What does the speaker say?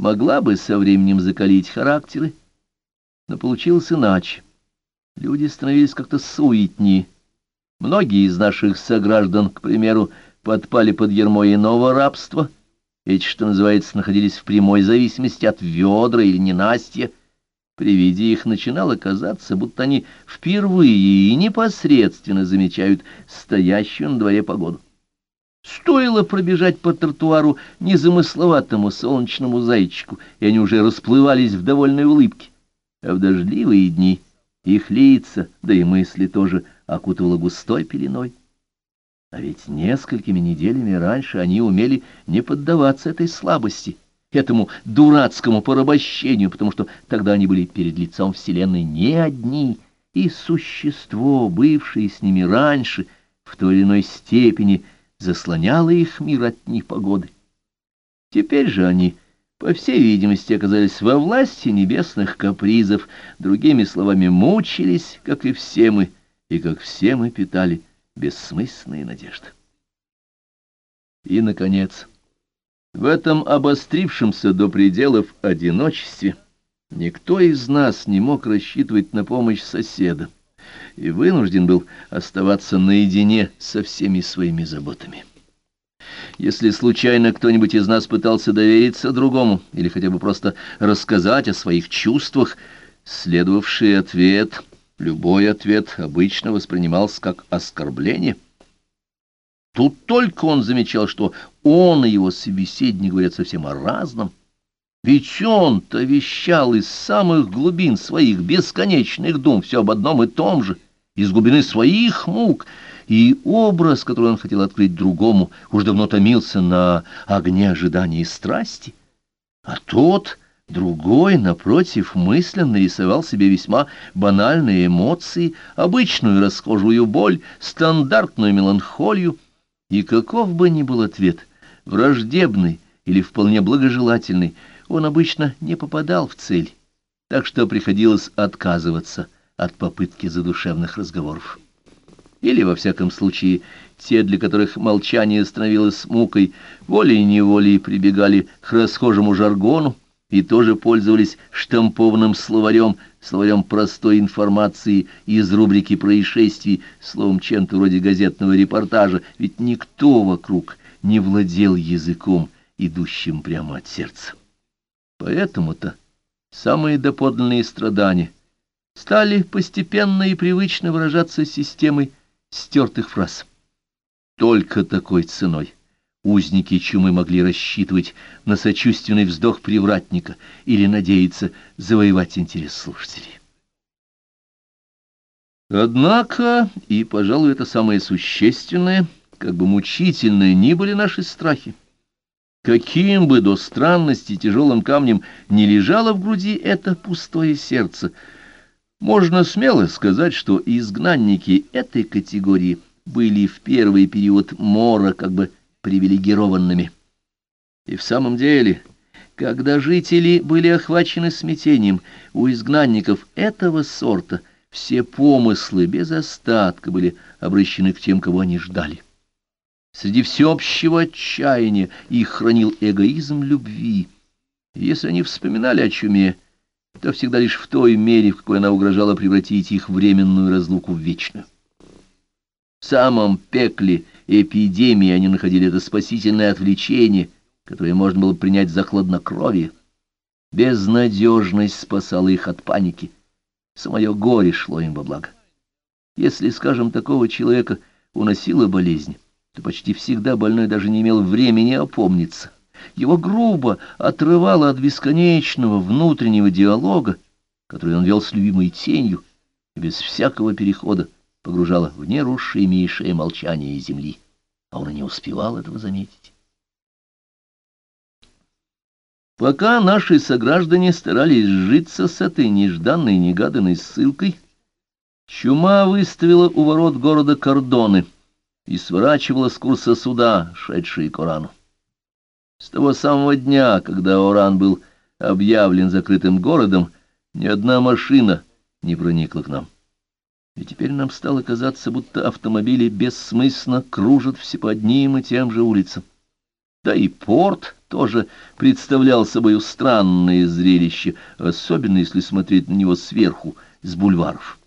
могла бы со временем закалить характеры, но получилось иначе. Люди становились как-то суетнее. Многие из наших сограждан, к примеру, подпали под ярмо иного рабства. Эти, что называется, находились в прямой зависимости от ведра или ненастья. При виде их начинало казаться, будто они впервые и непосредственно замечают стоящую на дворе погоду. Стоило пробежать по тротуару незамысловатому солнечному зайчику, и они уже расплывались в довольной улыбке. А в дождливые дни их лица, да и мысли тоже, окутывало густой пеленой. А ведь несколькими неделями раньше они умели не поддаваться этой слабости, этому дурацкому порабощению, потому что тогда они были перед лицом Вселенной не одни, и существо, бывшее с ними раньше, в той или иной степени заслоняло их мир от непогоды. Теперь же они, по всей видимости, оказались во власти небесных капризов, другими словами, мучились, как и все мы, и как все мы питали бессмысленные надежды. И, наконец, в этом обострившемся до пределов одиночестве никто из нас не мог рассчитывать на помощь соседа и вынужден был оставаться наедине со всеми своими заботами. Если случайно кто-нибудь из нас пытался довериться другому или хотя бы просто рассказать о своих чувствах, следовавший ответ, любой ответ обычно воспринимался как оскорбление. Тут только он замечал, что он и его собеседник говорят совсем о разном. Ведь он-то вещал из самых глубин своих бесконечных дум все об одном и том же, из глубины своих мук, и образ, который он хотел открыть другому, уж давно томился на огне ожидания и страсти. А тот, другой, напротив, мысленно рисовал себе весьма банальные эмоции, обычную расхожую боль, стандартную меланхолию. И каков бы ни был ответ, враждебный или вполне благожелательный, он обычно не попадал в цель, так что приходилось отказываться от попытки задушевных разговоров. Или, во всяком случае, те, для которых молчание становилось мукой, волей-неволей прибегали к расхожему жаргону и тоже пользовались штампованным словарем, словарем простой информации из рубрики происшествий, словом, чем-то вроде газетного репортажа, ведь никто вокруг не владел языком, идущим прямо от сердца. Поэтому-то самые доподлинные страдания стали постепенно и привычно выражаться системой стертых фраз. Только такой ценой узники чумы могли рассчитывать на сочувственный вздох привратника или надеяться завоевать интерес слушателей. Однако, и, пожалуй, это самое существенное, как бы мучительное ни были наши страхи, каким бы до странности тяжелым камнем ни лежало в груди это пустое сердце, можно смело сказать, что изгнанники этой категории были в первый период мора как бы привилегированными. И в самом деле, когда жители были охвачены смятением, у изгнанников этого сорта все помыслы без остатка были обращены к тем, кого они ждали. Среди всеобщего отчаяния их хранил эгоизм любви. И если они вспоминали о чуме, то всегда лишь в той мере, в какой она угрожала превратить их временную разлуку в вечную. В самом пекле эпидемии они находили это спасительное отвлечение, которое можно было принять за хладнокровие. Безнадежность спасала их от паники. Самое горе шло им во благо. Если, скажем, такого человека уносила болезнь, то почти всегда больной даже не имел времени опомниться. Его грубо отрывало от бесконечного внутреннего диалога, который он вел с любимой тенью, и без всякого перехода погружало в нерушимейшее молчание земли, а он и не успевал этого заметить. Пока наши сограждане старались сжиться с этой нежданной негаданной ссылкой, чума выставила у ворот города кордоны и сворачивала с курса суда, шедшие к Орану. С того самого дня, когда Оран был объявлен закрытым городом, ни одна машина не проникла к нам. И теперь нам стало казаться, будто автомобили бессмысленно кружат все по одним и тем же улицам. Да и порт тоже представлял собой странное зрелище, особенно если смотреть на него сверху, с бульваров.